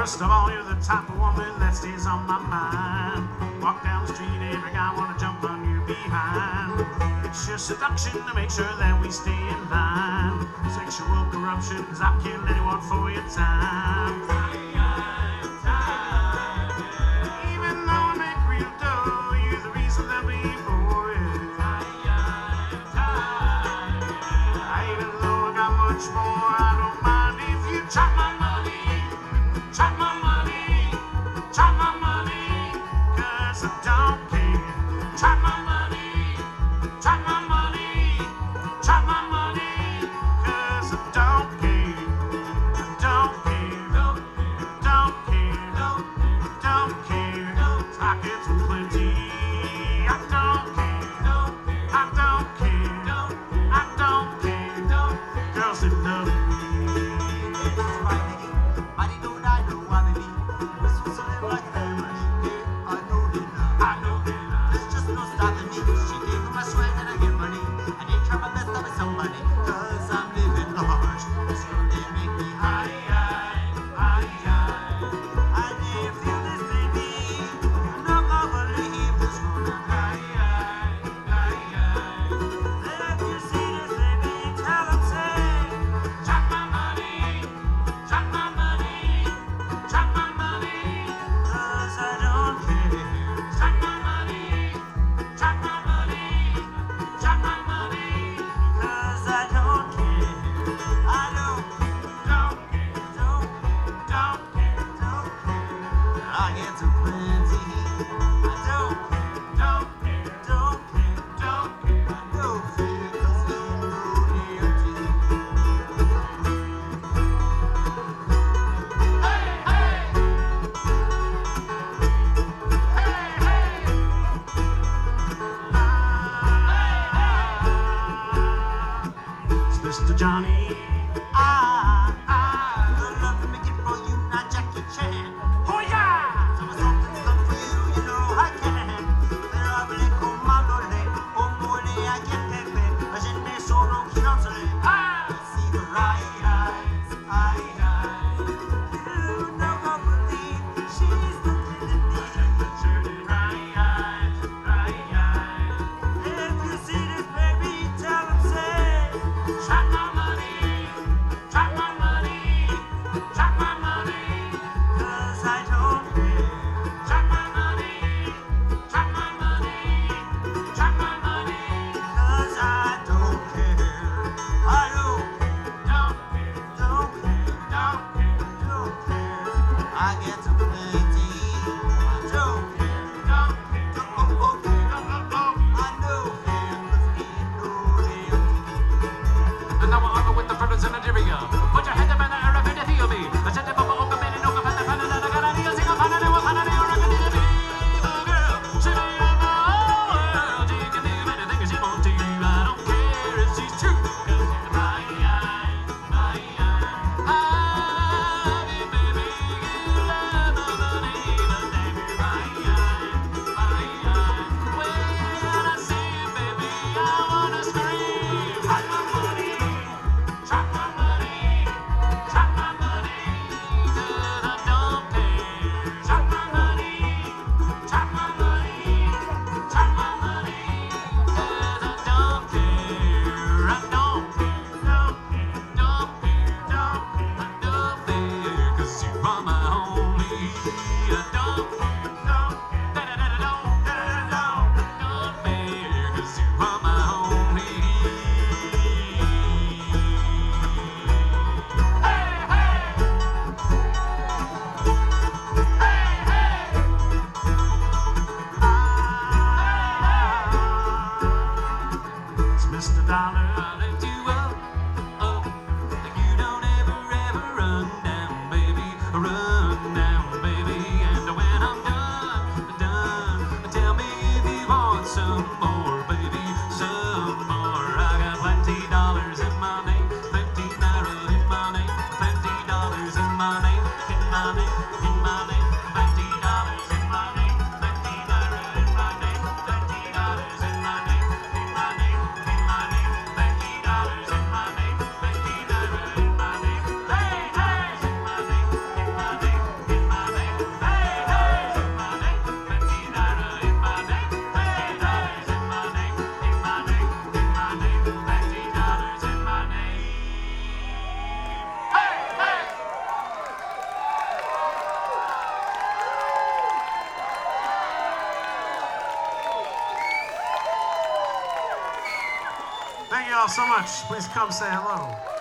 First of all, you're the type of woman that stays on my mind. Walk down the street, every guy wanna jump on you behind. It's your seduction to make sure that we stay in line. Sexual corruption, cause I'll kill anyone for your time. Even though I make real dough, you're the reason that we bore it. Even though I got much more, I don't mind if you chop my money. Chop my money, chop my money, cause I don't care. Chop my money, chop my money, chop my money, cause I don't care. I don't care, don't care, don't care. Pockets are plenty. I don't care, I don't care, I don't care. Girls that love me. Mr. Johnny, good love to make it for you, not Jackie Chan. Oh yeah! So something's done for you, you know I can. Pero hablé con Malole, como le a quien pepe, je ne sono chi non se le. See the right eyes, you don't believe she's the Trinity. Right eyes. If you see this baby, tell him say. Chop my money, chop my money, chop my money, cause I don't care. Chop my money, chop my money, chop my money, cause I don't care. I don't care, don't care. I get to plenty. I don't care, I know care, cause ain't no damn. And now we're on with the brothers in Nigeria. Put your hand up in the air and feel me. I said the bubble open and no fan the fan and I got a deal sing a fan and I fan and I reckon to be the girl. She may have the whole world. She can do anything she wants to. I don't care if she's true. Cause my eye. Baby, you love the money, but baby, my eye. When I see you, baby, I wanna scream. Chop my money, chop my money, chop my money, cause I don't care. Chop my money, chop my money, chop my money, cause I don't care. I don't care, don't care, cause you are my only. I don't care, don't care, cause you are my only. It's Mr. Dollar. I lift you up, you don't ever run down, baby, run down, baby. And when I'm done, tell me if you want some more, baby, some more. I got $20 in my name, 50 naira in my name, $20 in my name, in my name, in my name, $20 in my name, 50 naira in my name, $20 in my name, in my name, in my name, $20. Thank you all so much. Please come say hello.